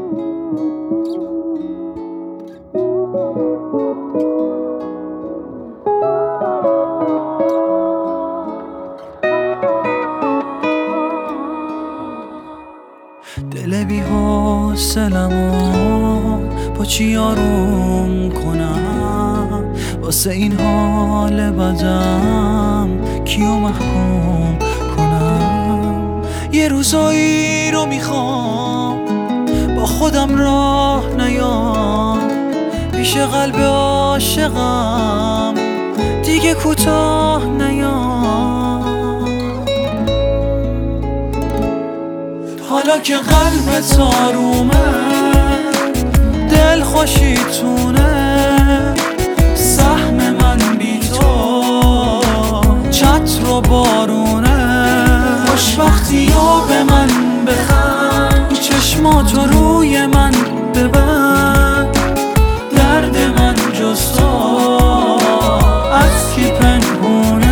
دل بی حوصله‌مو با چی آروم کنم؟ واسه این حال بدم کیو محکوم کنم؟ یه روزایی رو میخوام با خودم راه نیام، پیش قلب عاشقم دیگه کوتاه نیام. حالا که قلبت آرومه، دل خوشیتونه، سهم من بی تو چتر و بارونه. خوشبختی و به من بخند، چشماتو روی من ببند، درد من جز تو از کی پنهونه؟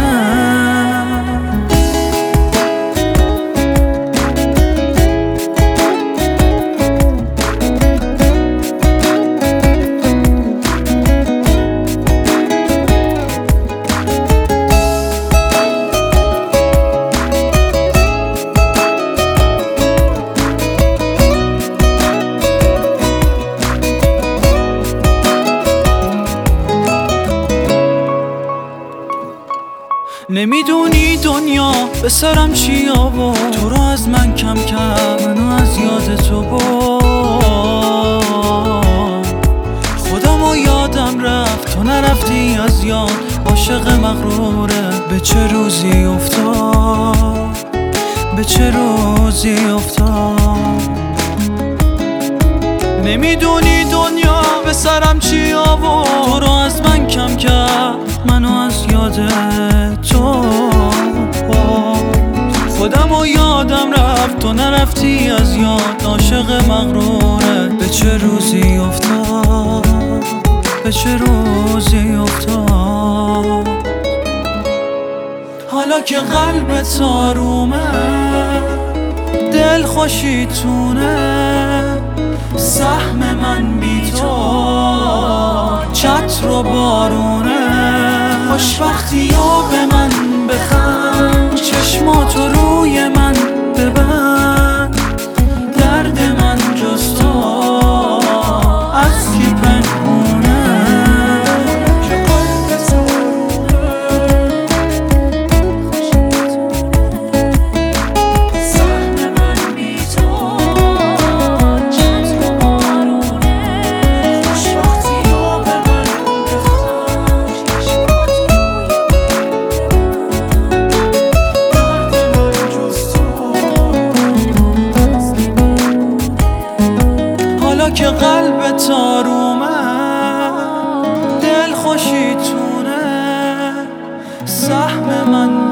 نمیدونی دنیا به سرم چی آورد، تو رو از من کم کرد، منو از یاد تو برد. خودمو یادم رفت، تو نرفتی از یاد، عاشق مغروره. به چه روزی افتاد، به چه روزی افتاد. نمیدونی دنیا به سرم چی آورد، تو رو از من کم کرد، منو از یاد تو. خودمو یادم رفت، تو نرفتی از یاد، عاشق مغروره. به چه روزی افتاد، به چه روزی افتاد. حالا که قلبت آرومه، دل خوشیتونه، سهم من بی تو چتر و بارونه. خوشبختی و به من بخند، چشماتو روی من ببند، درد من جز تو از کی پنهونه؟ که قلبت آرومه، دل خوشیتونه، سهم من